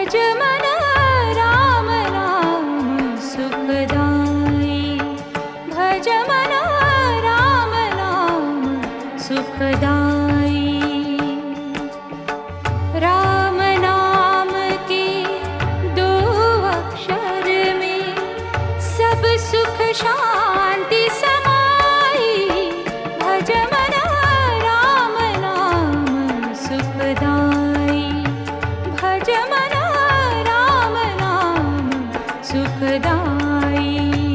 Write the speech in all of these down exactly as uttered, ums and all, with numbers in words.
भज मन राम नाम सुखदाई, भज मन राम नाम सुखदाई। राम नाम के दो अक्षर में सब सुख शांति समाई, भज मन राम नाम सुखदाई, भज मन राम नाम सुखदाई।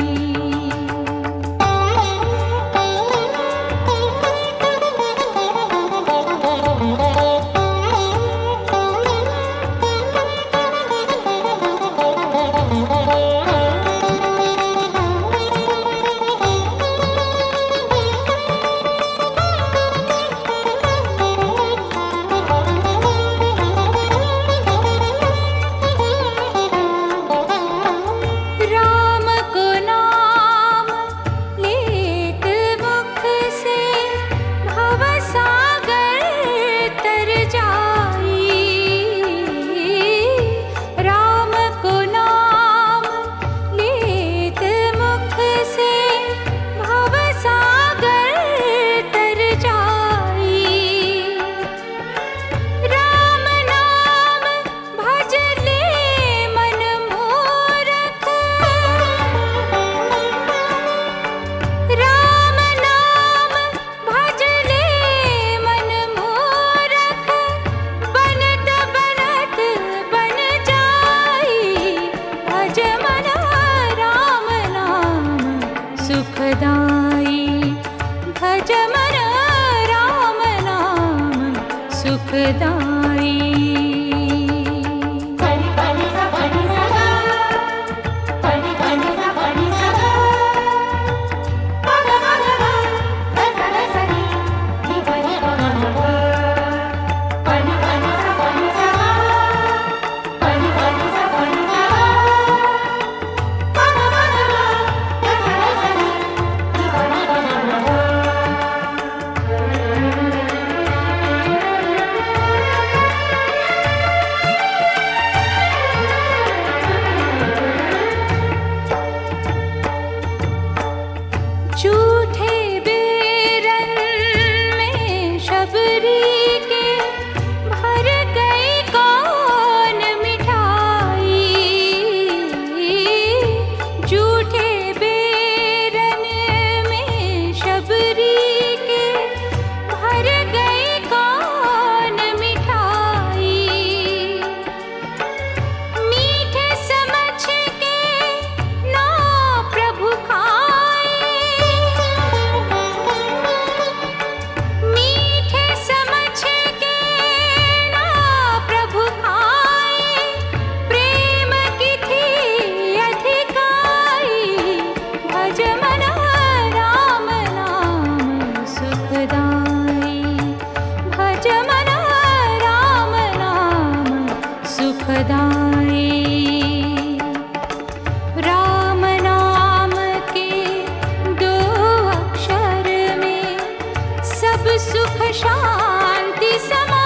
सुखदाई, भज मन राम नाम सुखदाई। झूठे बेरन में शबरी के भर गई कौन मिठाई, झूठे बेरन में शबरी के भर गई कौन मिठाई। मीठे समझ के ना प्रभु सुखदाई। राम नाम के दो अक्षर में सब सुख शांति समा